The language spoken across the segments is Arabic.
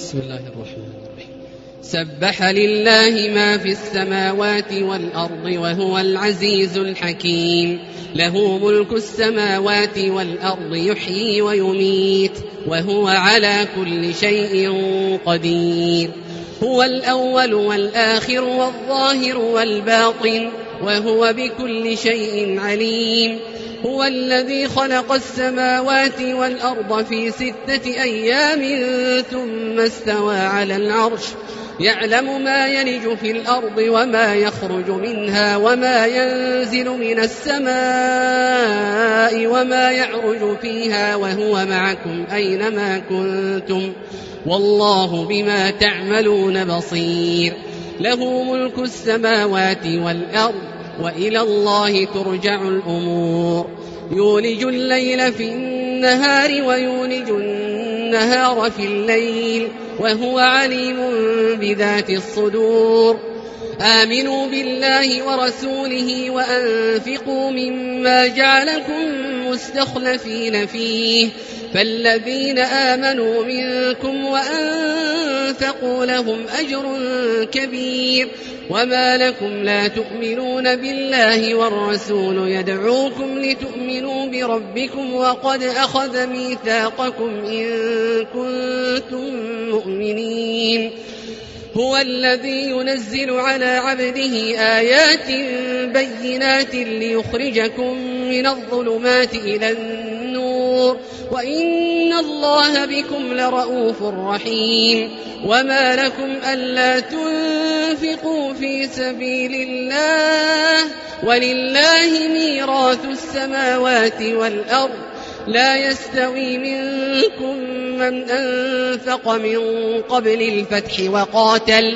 بسم الله الرحمن الرحيم. سبح لله ما في السماوات والأرض وهو العزيز الحكيم. له ملك السماوات والأرض يحيي ويميت وهو على كل شيء قدير. هو الأول والآخر والظاهر والباطن وهو بكل شيء عليم. هو الذي خلق السماوات والأرض في 6 أيام ثم استوى على العرش يعلم ما يلج في الأرض وما يخرج منها وما ينزل من السماء وما يعرج فيها وهو معكم أينما كنتم والله بما تعملون بصير. له ملك السماوات والأرض وإلى الله ترجع الأمور. يولج الليل في النهار ويولج النهار في الليل وهو عليم بذات الصدور. آمنوا بالله ورسوله وأنفقوا مما جعلكم مستخلفين فيه فالذين آمنوا منكم وأنفقوا لهم أجر كبير. وما لكم لا تؤمنون بالله والرسول يدعوكم لتؤمنوا بربكم وقد أخذ ميثاقكم إن كنتم مؤمنين. هو الذي ينزل على عبده آيات بينات ليخرجكم من الظلمات إلى النور وإن الله بكم لرؤوف رحيم. وما لكم ألا تنفقوا في سبيل الله ولله ميراث السماوات والأرض لا يستوي منكم من أنفق من قبل الفتح وقاتل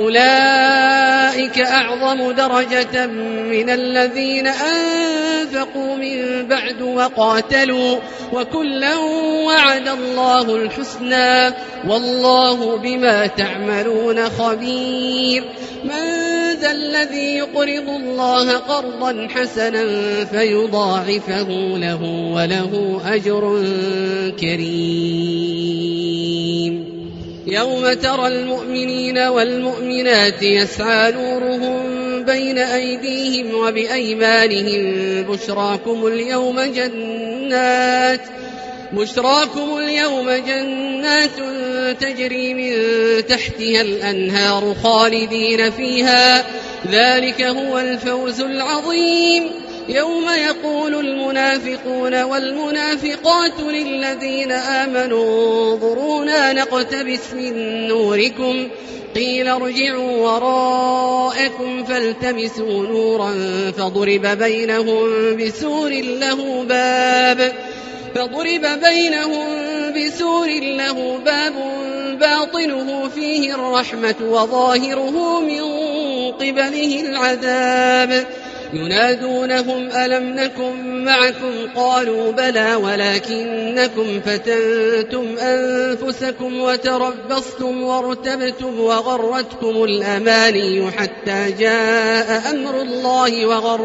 أولئك أعظم درجة من الذين أنفقوا من بعد وقاتلوا وكلا وعد الله الحسنى والله بما تعملون خبير. من ذا الذي يقرض الله قرضا حسنا فيضاعفه له وله أجر كريم. يوم ترى المؤمنين والمؤمنات يسعى نورهم بين أيديهم وبأيمانهم بشراكم اليوم جنات تجري من تحتها الأنهار خالدين فيها ذلك هو الفوز العظيم. يوم يقول المنافقون والمنافقات للذين آمنوا انظرونا نقتبس من نوركم قيل ارجعوا وراءكم فالتمسوا نورا فضرب بينهم بسور له باب باطنه فيه الرحمة وظاهره من قبله العذاب. ينادونهم ألم نكن معكم قالوا بلى ولكنكم فتنتم أنفسكم وتربصتم وارتبتم وغرتكم الأماني حتى جاء أمر الله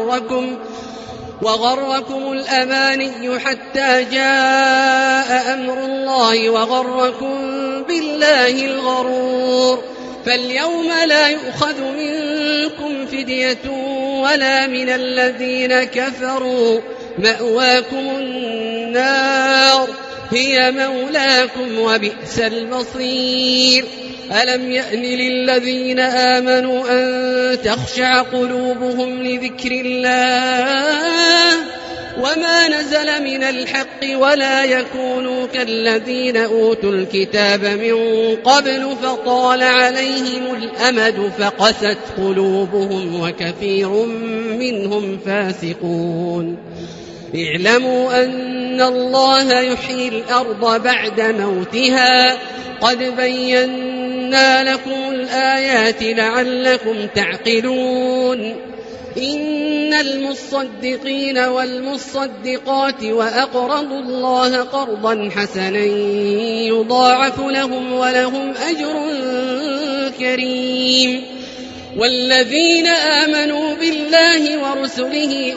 وغركم بالله الغرور. فاليوم لا يؤخذ منكم فدية ولا من الذين كفروا مأواكم النار هي مولاكم وبئس المصير. ألم يأن للذين آمنوا أن تخشع قلوبهم لذكر الله وما نزل من الحق ولا يكونوا كالذين أوتوا الكتاب من قبل فطال عليهم الأمد فقست قلوبهم وكثير منهم فاسقون. اعلموا أن الله يحيي الأرض بعد موتها قد بينا لكم الآيات لعلكم تعقلون. إن المصدقين والمصدقات وأقرضوا الله قرضا حسنا يضاعف لهم ولهم أجر كريم. والذين آمنوا بالله ورسله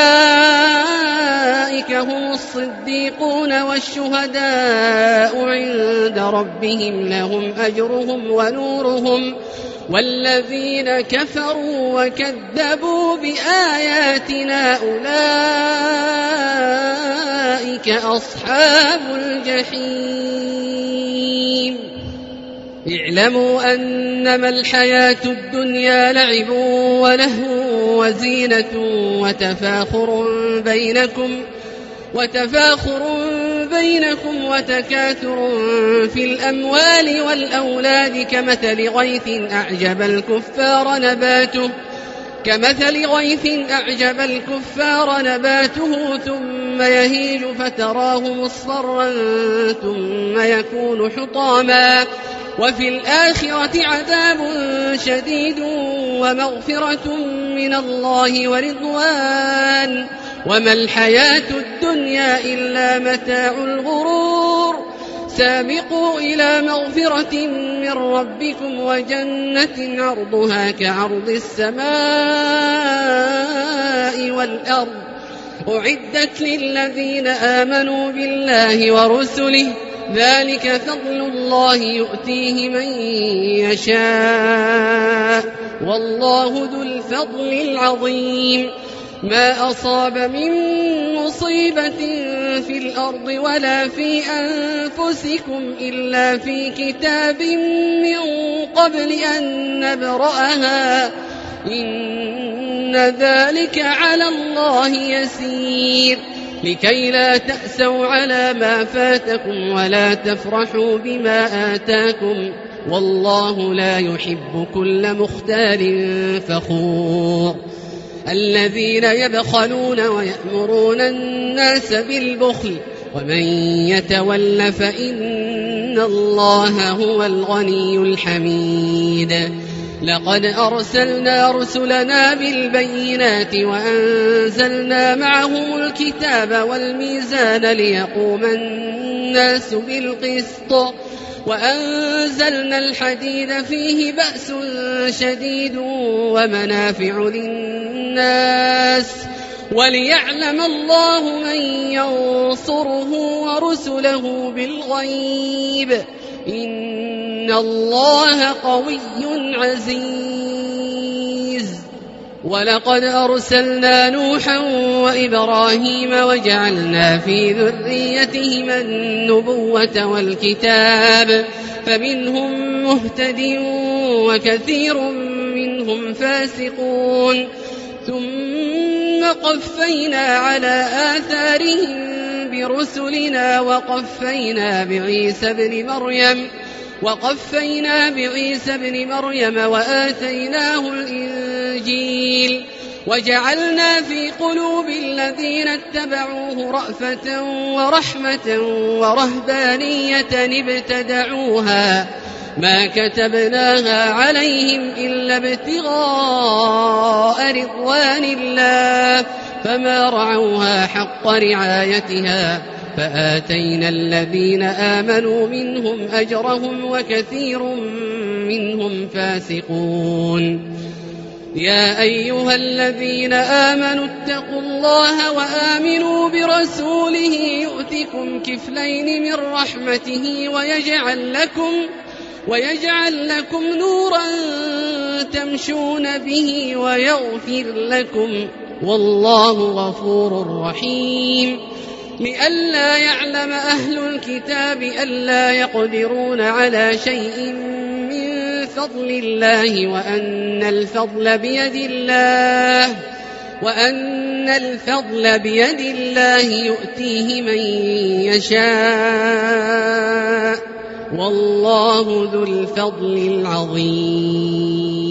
أولئك هم الصديقون والشهداء عند ربهم لهم أجرهم ونورهم والذين كفروا وكذبوا بآياتنا أولئك أصحاب الجحيم اعلموا أنما الحياة الدنيا لعب ولهو وزينة وتفاخر بينكم وتكاثر في الأموال والأولاد كمثل غيث أعجب الكفار نباته ثم يهيج فتراه مصفرا ثم يكون حطاما وفي الآخرة عذاب شديد ومغفرة من الله ورضوان وما الحياة الدنيا إلا متاع الغرور سابقوا إلى مغفرة من ربكم وجنة عرضها كعرض السماء والأرض أعدت للذين آمنوا بالله ورسله ذلك فضل الله يؤتيه من يشاء والله ذو الفضل العظيم ما أصاب من مصيبة في الأرض ولا في أنفسكم إلا في كتاب من قبل أن نبرأها إن ذلك على الله يسير لكي لا تأسوا على ما فاتكم ولا تفرحوا بما آتاكم والله لا يحب كل مختال فخور الذين يبخلون ويأمرون الناس بالبخل ومن يتول فإن الله هو الغني الحميد لقد أرسلنا رسلنا بالبينات وأنزلنا معهم الكتاب والميزان ليقوم الناس بالقسط وأنزلنا الحديد فيه بأس شديد ومنافع للناس وليعلم الله من ينصره ورسله بالغيب إن الله قوي عزيز ولقد أرسلنا نوحا وإبراهيم وجعلنا في ذريتهما النبوة والكتاب فمنهم مهتد وكثير منهم فاسقون ثم قفينا على آثارهم برسلنا وقفينا بعيسى بن مريم وآتيناه الإنجيل وجعلنا في قلوب الذين اتبعوه رأفة ورحمة ورهبانية ابتدعوها ما كتبناها عليهم إلا ابتغاء رضوان الله فما رعوها حق رعايتها فآتينا الذين آمنوا منهم أجرهم وكثير منهم فاسقون يا أيها الذين آمنوا اتقوا الله وآمنوا برسوله يؤتكم كفلين من رحمته ويجعل لكم نورا تمشون به ويغفر لكم والله غفور رحيم لئلا يعلم أهل الكتاب ألا يقدرون على شيء من فضل الله وأن الفضل بيد الله يؤتيه من يشاء والله ذو الفضل العظيم